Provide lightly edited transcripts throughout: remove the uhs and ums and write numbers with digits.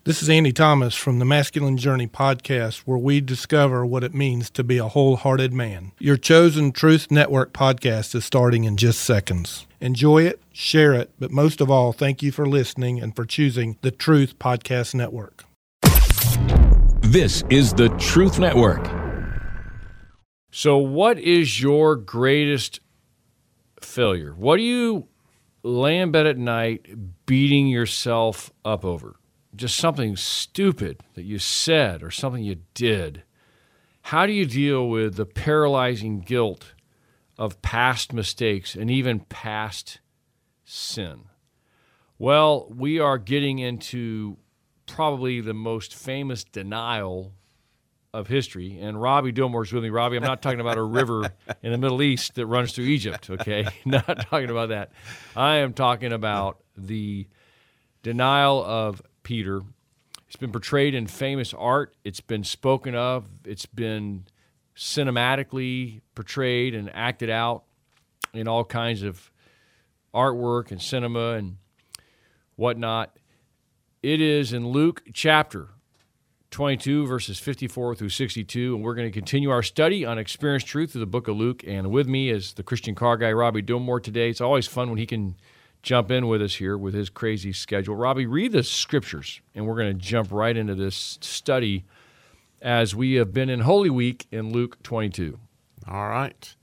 This is Andy Thomas from the Masculine Journey podcast, where we discover what it means to be a wholehearted man. Your chosen Truth Network podcast is starting in just seconds. Enjoy it, share it, but most of all, thank you for listening and for choosing the Truth Podcast Network. This is the Truth Network. So what is your greatest failure? What do you lay in bed at night beating yourself up over? Just something stupid that you said or something you did. How do you deal with the paralyzing guilt of past mistakes and even past sin? Well, we are getting into probably the most famous denial of history, and Robbie Dilmore's with me. Robbie, I'm not talking about a river in the Middle East that runs through Egypt, okay? Not talking about that. I am talking about the denial of Peter. It's been portrayed in famous art. It's been spoken of. It's been cinematically portrayed and acted out in all kinds of artwork and cinema and whatnot. It is in Luke chapter 22, verses 54 through 62, and we're going to continue our study on Experience Truth through the book of Luke. And with me is the Christian car guy, Robbie Dilmore, today. It's always fun when he can jump in with us here with his crazy schedule. Robbie, read the scriptures, and we're going to jump right into this study as we have been in Holy Week in Luke 22. All right.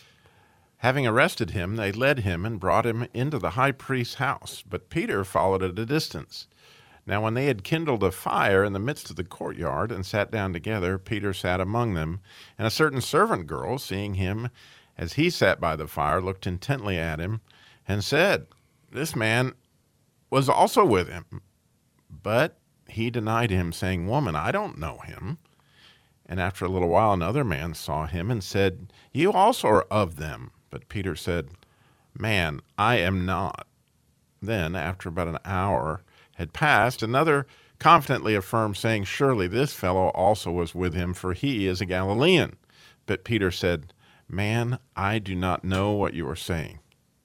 Having arrested him, they led him and brought him into the high priest's house, but Peter followed at a distance. Now when they had kindled a fire in the midst of the courtyard and sat down together, Peter sat among them, and a certain servant girl, seeing him as he sat by the fire, looked intently at him and said, "This man was also with him." But he denied him, saying, "Woman, I don't know him." And after a little while, another man saw him and said, "You also are of them." But Peter said, "Man, I am not." Then, after about an hour had passed, another confidently affirmed, saying, "Surely this fellow also was with him, for he is a Galilean." But Peter said, "Man, I do not know what you are saying."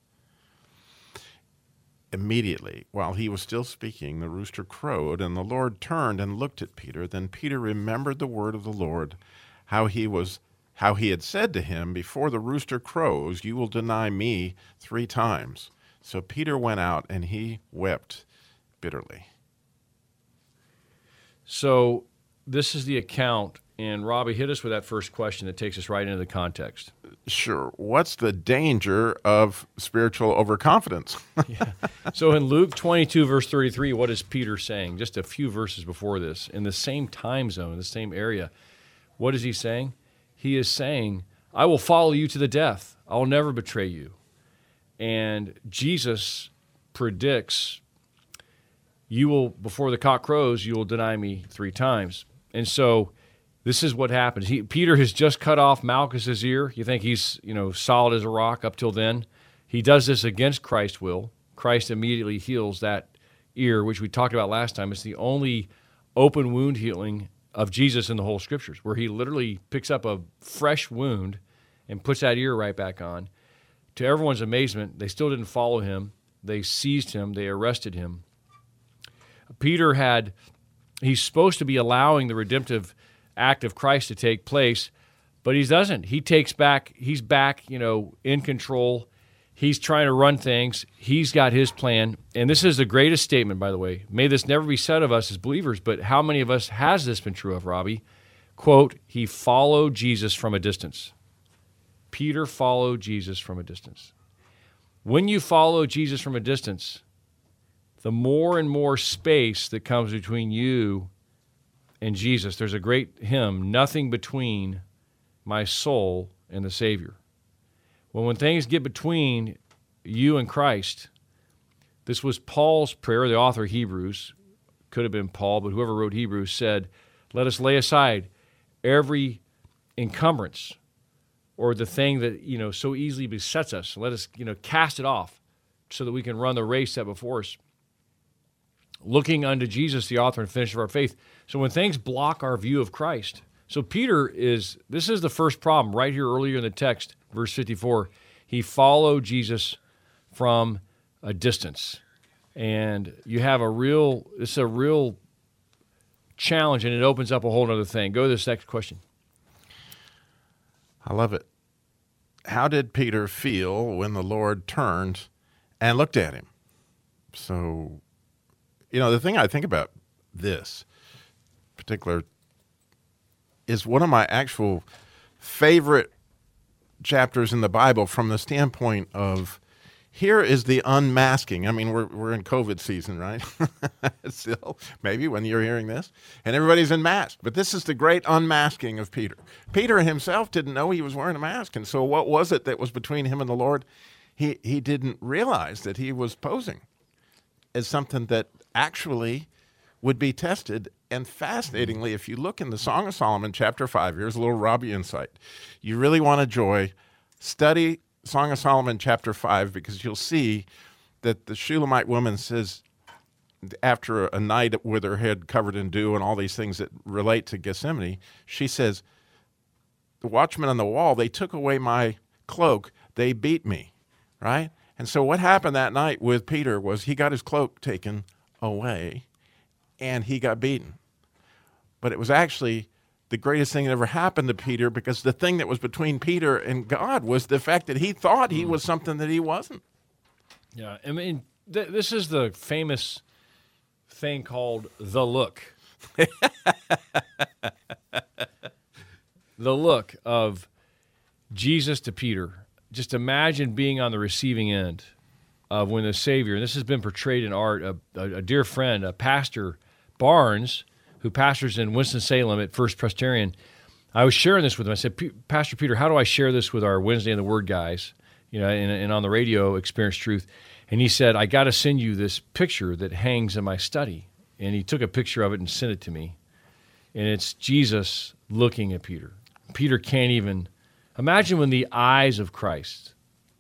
Immediately, while he was still speaking, the rooster crowed, and the Lord turned and looked at Peter. Then Peter remembered the word of the Lord, how he had said to him, "Before the rooster crows, you will deny me 3 times." So Peter went out, and he wept bitterly. So this is the account, and Robbie, hit us with that first question that takes us right into the context. Sure. What's the danger of spiritual overconfidence? Yeah. So in Luke 22, verse 33, what is Peter saying? Just a few verses before this, in the same time zone, in the same area. What is he saying? He is saying, "I will follow you to the death. I will never betray you." And Jesus predicts, you will, before the cock crows, you will deny me 3 times. And so this is what happens. Peter has just cut off Malchus's ear. You think he's, solid as a rock up till then. He does this against Christ's will. Christ immediately heals that ear, which we talked about last time. It's the only open wound healing of Jesus in the whole Scriptures, where he literally picks up a fresh wound and puts that ear right back on. To everyone's amazement, they still didn't follow him. They seized him. They arrested him. He's supposed to be allowing the redemptive act of Christ to take place, but he doesn't. He's back, in control. He's trying to run things. He's got his plan. And this is the greatest statement, by the way. May this never be said of us as believers, but how many of us has this been true of, Robbie? Quote, he followed Jesus from a distance. Peter followed Jesus from a distance. When you follow Jesus from a distance, the more and more space that comes between you and Jesus. There's a great hymn, "Nothing Between My Soul and the Savior." When things get between you and Christ, this was Paul's prayer, the author of Hebrews, could have been Paul, but whoever wrote Hebrews said, "Let us lay aside every encumbrance or the thing that, so easily besets us. Let us, cast it off so that we can run the race set before us, looking unto Jesus, the author and finisher of our faith." So when things block our view of Christ, so this is the first problem right here earlier in the text, verse 54. He followed Jesus from a distance. And you have a real challenge, and it opens up a whole other thing. Go to this next question. I love it. How did Peter feel when the Lord turned and looked at him? So, the thing I think about this particular is one of my actual favorite chapters in the Bible from the standpoint of here is the unmasking. I mean, we're in COVID season, right? Still, maybe when you're hearing this, and everybody's in masks. But this is the great unmasking of Peter. Peter himself didn't know he was wearing a mask, and so what was it that was between him and the Lord? He didn't realize that he was posing as something that actually would be tested. And fascinatingly, if you look in the Song of Solomon, chapter 5, here's a little Robbie insight. You really want to enjoy, study Song of Solomon, chapter 5, because you'll see that the Shulamite woman says, after a night with her head covered in dew and all these things that relate to Gethsemane, she says, the watchmen on the wall, they took away my cloak, they beat me, right? And so what happened that night with Peter was he got his cloak taken away and he got beaten. But it was actually the greatest thing that ever happened to Peter, because the thing that was between Peter and God was the fact that he thought he was something that he wasn't. Yeah, I mean, this is the famous thing called the look. The look of Jesus to Peter. Just imagine being on the receiving end of when the Savior, and this has been portrayed in art, a dear friend, Pastor Barnes, who pastors in Winston-Salem at First Presbyterian. I was sharing this with him. I said, Pastor Peter, how do I share this with our Wednesday in the Word guys, and on the radio, Experience Truth? And he said, I got to send you this picture that hangs in my study. And he took a picture of it and sent it to me. And it's Jesus looking at Peter. Peter can't even imagine when the eyes of Christ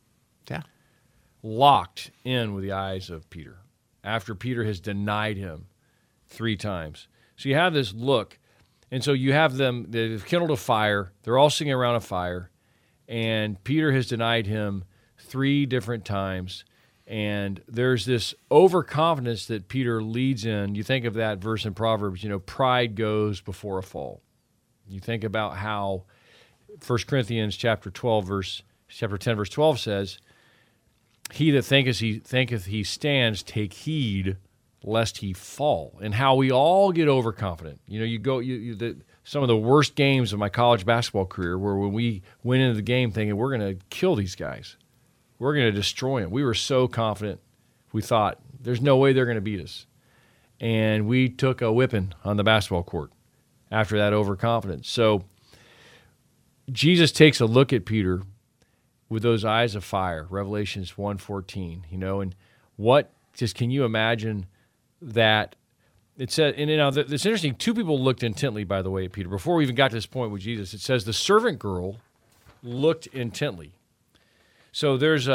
locked in with the eyes of Peter after Peter has denied him 3 times. So you have this look, and so you have them, they've kindled a fire, they're all sitting around a fire, and Peter has denied him 3 different times, and there's this overconfidence that Peter leads in. You think of that verse in Proverbs, pride goes before a fall. You think about how 1 Corinthians chapter 10, verse 12 says, he that thinketh he stands, take heed lest he fall, and how we all get overconfident. Some of the worst games of my college basketball career were when we went into the game thinking we're going to kill these guys. We're going to destroy them. We were so confident. We thought there's no way they're going to beat us. And we took a whipping on the basketball court after that overconfidence. So Jesus takes a look at Peter with those eyes of fire, Revelations 1:14, and can you imagine that it said, and it's interesting, 2 people looked intently, by the way, at Peter. Before we even got to this point with Jesus, it says the servant girl looked intently. So this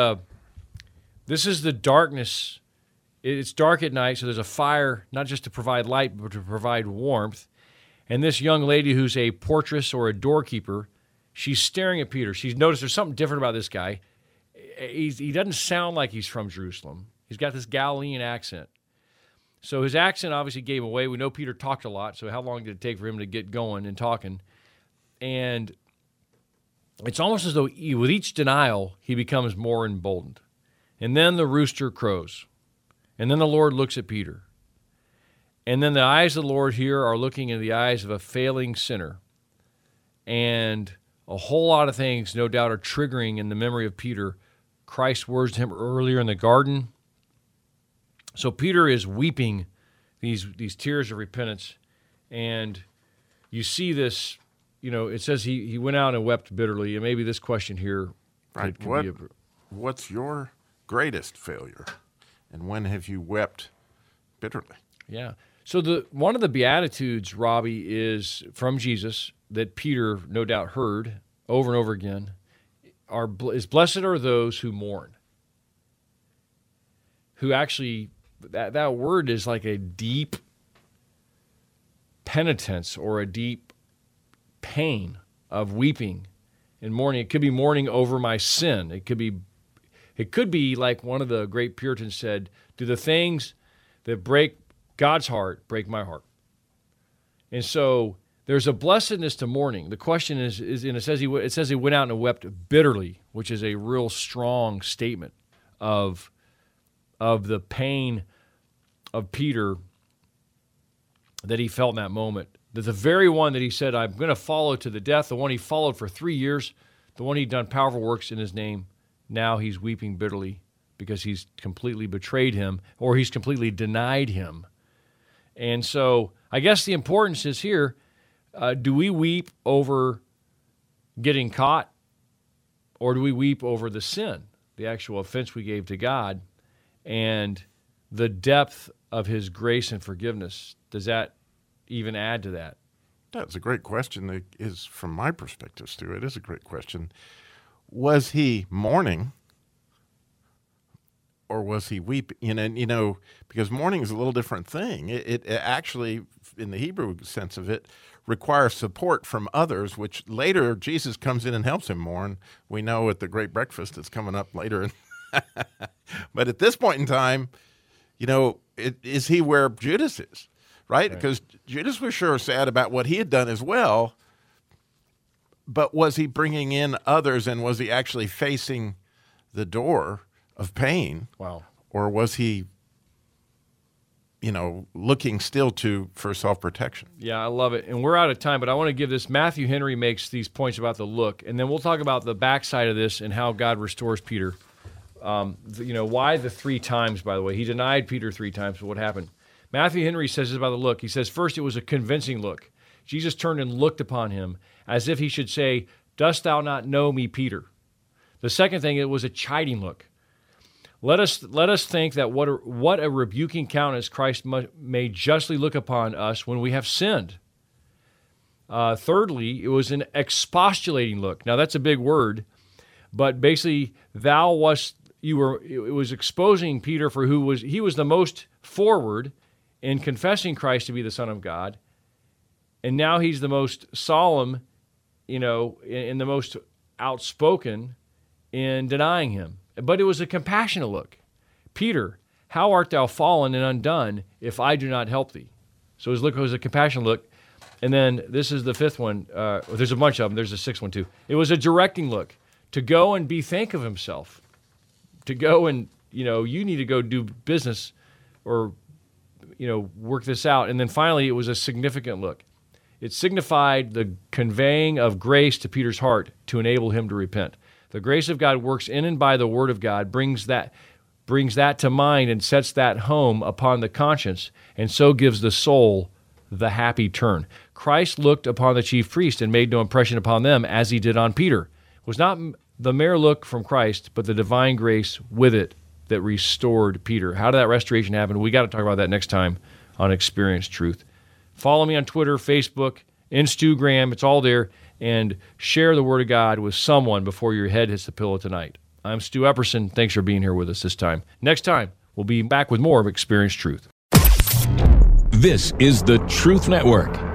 is the darkness. It's dark at night, so there's a fire, not just to provide light, but to provide warmth. And this young lady who's a portress or a doorkeeper, she's staring at Peter. She's noticed there's something different about this guy. He doesn't sound like he's from Jerusalem. He's got this Galilean accent. So his accent obviously gave him away. We know Peter talked a lot, so how long did it take for him to get going and talking? And it's almost as though with each denial, he becomes more emboldened. And then the rooster crows. And then the Lord looks at Peter. And then the eyes of the Lord here are looking into the eyes of a failing sinner. And a whole lot of things, no doubt, are triggering in the memory of Peter Christ's words to him earlier in the garden. So Peter is weeping these tears of repentance, and you see this, it says he went out and wept bitterly, and maybe this question here right. What's your greatest failure, and when have you wept bitterly? Yeah. So one of the Beatitudes, Robbie, is from Jesus that Peter no doubt heard over and over again, is blessed are those who mourn, who actually... That word is like a deep penitence or a deep pain of weeping and mourning. It could be mourning over my sin. It could be like one of the great Puritans said, do the things that break God's heart break my heart? And so there's a blessedness to mourning. The question is and it says he went out and wept bitterly, which is a real strong statement of the pain of Peter that he felt in that moment. That the very one that he said, I'm going to follow to the death, the one he followed for 3 years, the one he'd done powerful works in his name, now he's weeping bitterly because he's completely betrayed him or he's completely denied him. And so I guess the importance is here, do we weep over getting caught, or do we weep over the sin, the actual offense we gave to God, and the depth of his grace and forgiveness? Does that even add to that? That's a great question. It is, from my perspective, Stu, it is a great question. Was he mourning, or was he weeping? Because mourning is a little different thing. It actually, in the Hebrew sense of it, requires support from others, which later Jesus comes in and helps him mourn. We know at the great breakfast that's coming up later. But at this point in time, is he where Judas is, right? Because Judas was sure sad about what he had done as well, but was he bringing in others, and was he actually facing the door of pain? Wow. Or was he, looking still for self-protection? Yeah, I love it. And we're out of time, but I want to give this. Matthew Henry makes these points about the look, and then we'll talk about the backside of this and how God restores Peter. Why the 3 times, by the way? He denied Peter 3 times, but what happened? Matthew Henry says this about the look. He says, first, it was a convincing look. Jesus turned and looked upon him as if he should say, dost thou not know me, Peter? The second thing, it was a chiding look. Let us think that what a rebuking countenance Christ may justly look upon us when we have sinned. Thirdly, it was an expostulating look. Now that's a big word, but basically, it was exposing Peter for he was the most forward in confessing Christ to be the Son of God, and now he's the most solemn, and the most outspoken in denying him. But it was a compassionate look. Peter, how art thou fallen and undone if I do not help thee? So his look was a compassionate look. And then this is the 5th one. There's a bunch of them. There's a 6th one too. It was a directing look. To go and bethink of himself. To go and, you need to go do business or, work this out. And then finally, it was a significant look. It signified the conveying of grace to Peter's heart to enable him to repent. The grace of God works in and by the Word of God, brings that to mind and sets that home upon the conscience, and so gives the soul the happy turn. Christ looked upon the chief priest and made no impression upon them as he did on Peter. It was not the mere look from Christ, but the divine grace with it that restored Peter. How did that restoration happen? We got to talk about that next time on Experience Truth. Follow me on Twitter, Facebook, Instagram. It's all there. And share the Word of God with someone before your head hits the pillow tonight. I'm Stu Epperson. Thanks for being here with us this time. Next time, we'll be back with more of Experience Truth. This is the Truth Network.